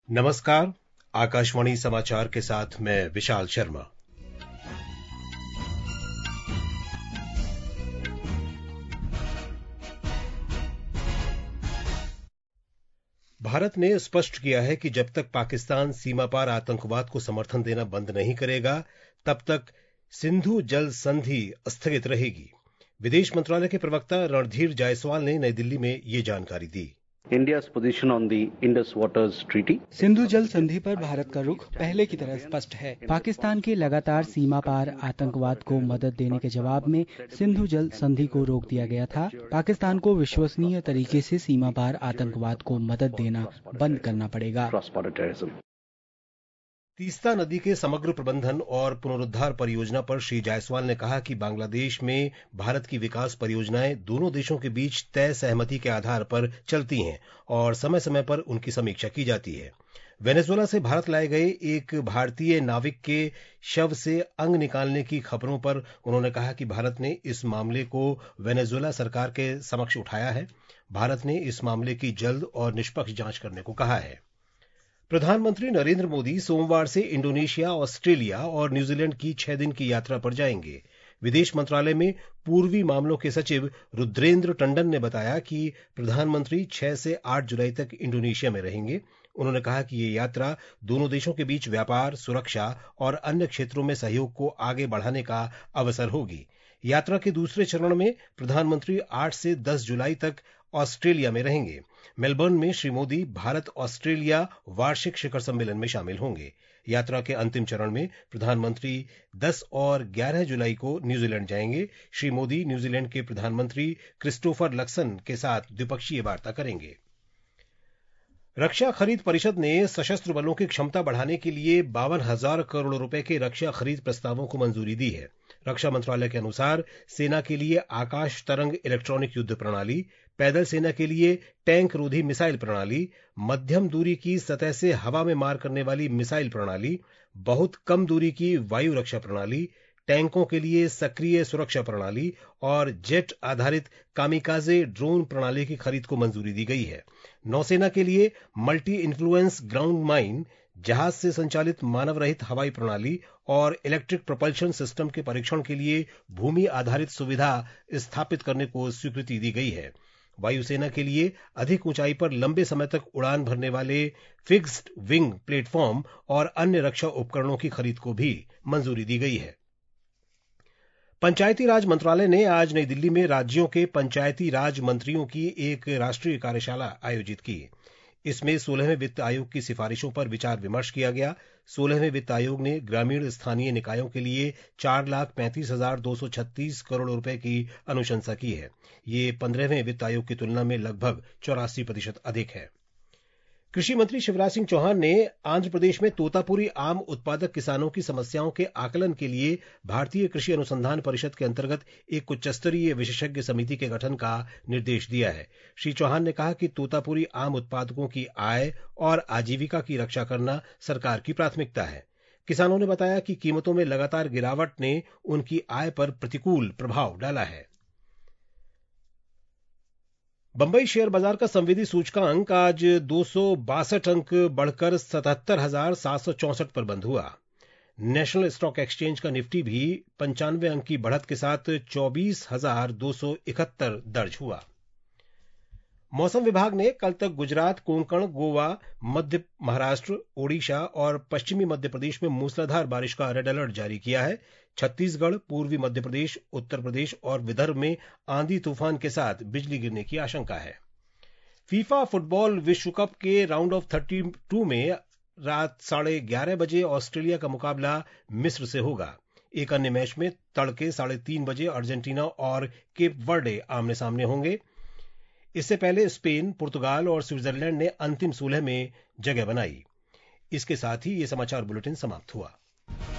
नमस्कार। आकाशवाणी समाचार के साथ मैं विशाल शर्मा। भारत ने स्पष्ट किया है कि जब तक पाकिस्तान सीमा पार आतंकवाद को समर्थन देना बंद नहीं करेगा, तब तक सिंधु जल संधि स्थगित रहेगी। विदेश मंत्रालय के प्रवक्ता रणधीर जायसवाल ने नई दिल्ली में ये जानकारी दी। India's position on the Indus Waters Treaty. Sindhu जल संधि पर भारत का रुख पहले की तरह स्पष्ट है। पाकिस्तान के लगातार सीमा पार आतंकवाद को मदद देने के जवाब में सिंधु जल संधि को रोक दिया गया था। पाकिस्तान को विश्वसनीय तरीके से सीमा पार आतंकवाद को मदद देना बंद करना पड़ेगा। तीस्ता नदी के समग्र प्रबंधन और पुनरुद्धार परियोजना पर श्री जायसवाल ने कहा कि बांग्लादेश में भारत की विकास परियोजनाएं दोनों देशों के बीच तय सहमति के आधार पर चलती हैं और समय समय पर उनकी समीक्षा की जाती है। वेनेजुएला से भारत लाए गए एक भारतीय नाविक के शव से अंग निकालने की खबरों पर उन्होंने कहा कि भारत ने इस मामले को वेनेजुएला सरकार के समक्ष उठाया है। भारत ने इस मामले की जल्द और निष्पक्ष जांच करने को कहा है। प्रधानमंत्री नरेंद्र मोदी सोमवार से इंडोनेशिया, ऑस्ट्रेलिया और न्यूजीलैंड की 6 दिन की यात्रा पर जाएंगे। विदेश मंत्रालय में पूर्वी मामलों के सचिव रुद्रेंद्र टंडन ने बताया कि प्रधानमंत्री 6 से 8 जुलाई तक इंडोनेशिया में रहेंगे। उन्होंने कहा कि ये यात्रा दोनों देशों के बीच व्यापार, सुरक्षा और अन्य क्षेत्रों में सहयोग को आगे बढ़ाने का अवसर होगी। यात्रा के दूसरे चरण में प्रधानमंत्री 8 से 10 जुलाई तक ऑस्ट्रेलिया में रहेंगे। मेलबर्न में श्री मोदी भारत ऑस्ट्रेलिया वार्षिक शिखर सम्मेलन में शामिल होंगे। यात्रा के अंतिम चरण में प्रधानमंत्री 10 और 11 जुलाई को न्यूजीलैंड जाएंगे। श्री मोदी न्यूजीलैंड के प्रधानमंत्री क्रिस्टोफर लक्सन के साथ द्विपक्षीय वार्ता करेंगे। रक्षा खरीद परिषद ने सशस्त्र बलों की क्षमता बढ़ाने के लिए 52,000 करोड़ रुपए के रक्षा खरीद प्रस्तावों को मंजूरी दी है। रक्षा मंत्रालय के अनुसार सेना के लिए आकाश तरंग इलेक्ट्रॉनिक युद्ध प्रणाली, पैदल सेना के लिए टैंक रोधी मिसाइल प्रणाली, मध्यम दूरी की सतह से हवा में मार करने वाली मिसाइल प्रणाली, बहुत कम दूरी की वायु रक्षा प्रणाली, टैंकों के लिए सक्रिय सुरक्षा प्रणाली और जेट आधारित कामिकाजे ड्रोन प्रणाली की खरीद को मंजूरी दी गई है। नौसेना के लिए मल्टी इन्फ्लुएंस ग्राउंड माइन, जहाज से संचालित मानव रहित हवाई प्रणाली और इलेक्ट्रिक प्रोपल्शन सिस्टम के परीक्षण के लिए भूमि आधारित सुविधा स्थापित करने को स्वीकृति दी गई है। वायुसेना के लिए अधिक ऊंचाई पर लंबे समय तक उड़ान भरने वाले फिक्स्ड विंग प्लेटफॉर्म और अन्य रक्षा उपकरणों की खरीद को भी मंजूरी दी गई है। पंचायती राज मंत्रालय ने आज नई दिल्ली में राज्यों के पंचायती राज मंत्रियों की एक राष्ट्रीय कार्यशाला आयोजित की। इसमें 16वें वित्त आयोग की सिफारिशों पर विचार विमर्श किया गया। 16वें वित्त आयोग ने ग्रामीण स्थानीय निकायों के लिए 4,35,236 करोड़ रुपए की अनुशंसा की है। ये 15वें वित्त आयोग की तुलना में लगभग 84% अधिक है। कृषि मंत्री शिवराज सिंह चौहान ने आंध्र प्रदेश में तोतापुरी आम उत्पादक किसानों की समस्याओं के आकलन के लिए भारतीय कृषि अनुसंधान परिषद के अंतर्गत एक उच्चस्तरीय विशेषज्ञ समिति के गठन का निर्देश दिया है। श्री चौहान ने कहा कि तोतापुरी आम उत्पादकों की आय और आजीविका की रक्षा करना सरकार की प्राथमिकता है। किसानों ने बताया कि कीमतों में लगातार गिरावट ने उनकी आय पर प्रतिकूल प्रभाव डाला है। बंबई शेयर बाजार का संवेदी सूचकांक आज 262 अंक बढ़कर 77,764 पर बंद हुआ। नेशनल स्टॉक एक्सचेंज का निफ्टी भी 95 अंक की बढ़त के साथ 24,271 दर्ज हुआ। मौसम विभाग ने कल तक गुजरात, कोंकण, गोवा, मध्य महाराष्ट्र, ओडिशा और पश्चिमी मध्य प्रदेश में मूसलाधार बारिश का रेड अलर्ट जारी किया है। छत्तीसगढ़, पूर्वी मध्य प्रदेश, उत्तर प्रदेश और विदर्भ में आंधी तूफान के साथ बिजली गिरने की आशंका है। फीफा फुटबॉल विश्व कप के राउंड ऑफ 32 में रात 11:30 बजे ऑस्ट्रेलिया का मुकाबला मिस्र से होगा। एक अन्य मैच में तड़के 3:30 बजे अर्जेंटीना और केप वर्डे आमने सामने होंगे। इससे पहले स्पेन, पुर्तगाल और स्विट्जरलैंड ने अंतिम 16 में जगह बनाई। इसके साथ ही ये समाचार बुलेटिन समाप्त हुआ।